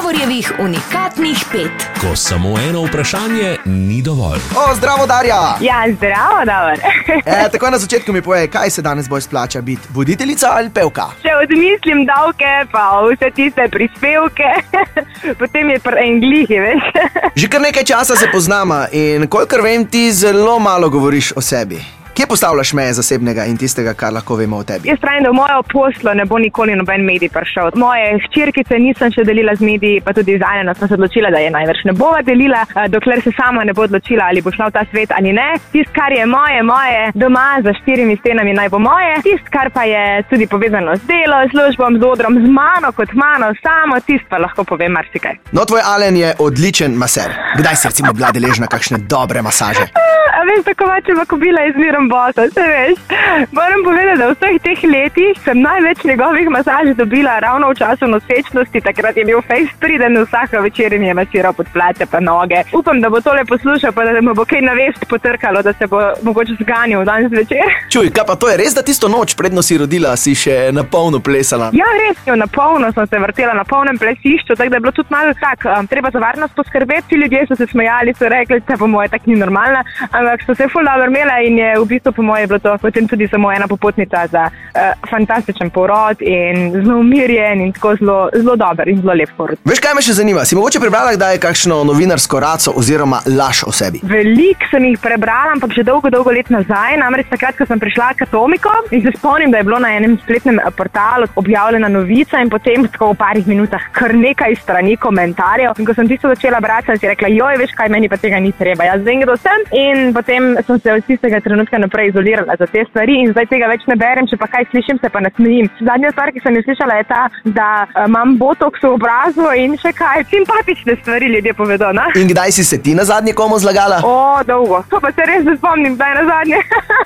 Davorjevih unikatnih 5. Ko samo eno vprašanje ni dovolj. Zdravo, Darja! Ja, zdravo, Davor. Takoj na začetku mi povej, kaj se danes bolj splača biti, voditeljica ali pevka? Če odmislim davke, pa vse tiste prispevke, potem je englihi, veš. Že kar nekaj časa se poznamo in kolikor vem, ti zelo malo govoriš o sebi. Kje postavljaš meje zasebnega in tistega, kar lahko vemo o tebi? Jaz pravim, da v mojo poslo ne bo nikoli noben medij prišel. Moje hčerkice nisem še delila z mediji, pa tudi z Anjeno sem se odločila, da je največ ne bova delila, dokler se sama ne bo odločila, ali bo šla v ta svet ali ne. Tist, kar je moje, doma za 4 stenami naj bo moje. Tist, kar pa je tudi povezano z delo, službom, z odrom, z mano kot mano, samo tist pa lahko povem marsikaj. No, tvoj Alen je odličen maser. Kdaj si recimo bila deležna kakšne dobre masaže? A veš, tako mačeva kobila izmerom bosa, se veš. Moram povedati, da v vseh teh letih sem največ njegovih masaž dobila ravno v času nosečnosti, takrat je bil fejs priden, vsako večer mi je masiral pod plače pa noge. Upam, da bo tole poslušal, pa da mu bo kaj na vest potrkalo, da se bo mogoče zganil danes večer. Čuj, kaj pa to je res, da tisto noč predno si rodila, si še na polno plesala? Ja, res, na polno sem se vrtela, na polnem plesišču, tako da je bilo tudi malo tak, treba za varnost poskrbeti. Ti ljudje so se smejali, so rekli, da po moje tak ni normalna, ampak so se ful dobro imela in je v bistvu po moje bilo to potem tudi samo ena popotnica za fantastičen porod in zelo umirjen in tako zelo dober in zelo lep porod. Veš, kaj me še zanima? Si mogoče prebrala kdaj kakšno novinarsko raco oziroma laž o sebi? Veliko sem jih prebrala, ampak že dolgo let nazaj, namreč takrat, ko sem prišla k Atomiko in se spomnim, da je bilo na enem spletnem portalu objavljena novica in potem tako v parih minutah kar nekaj strani komentarjev. In ko sem tisto začela brati, sem si rekla, joj, veš kaj, meni pa tega ni treba, jaz vem, kdo sem. In potem sem se od tistega trenutka naprej izolirala za te stvari in zdaj tega več ne berem, če pa kaj slišim, se pa nasmejim. Zadnja stvar, ki sem jo slišala, je ta, da imam botoks v obrazu in še kaj. Simpatične stvari ljudje povedo, ne? In kdaj si se ti nazadnje komu zlagala? Dolgo. To pa se res ne spomnim, kdaj nazadnje.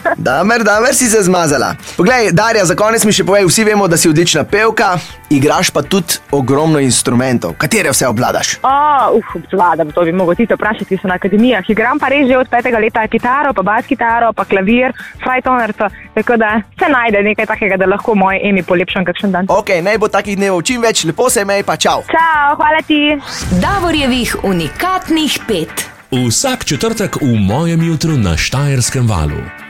Damer si se zmazala. Poglej, Darja, za konec mi še povej, vsi vemo, da si odlična pevka, igraš pa tudi ogromno instrumentov. Katere vse obvladaš? Obvladam, to bi mogel ti to vprašati, ki so na akademijah. Igram pa res že od 5. leta kitaro, pa bas kitaro, pa klavir, frajtonarco, tako da se najde nekaj takega, da lahko moje imi polepšam kakšen dan. Ok, naj bo takih dnevov čim več, lepo se imej, pa čau. Čau, hvala ti. Davorjevih unikatnih 5. Vsak četrtek v Mojem jutru na Štajerskem valu.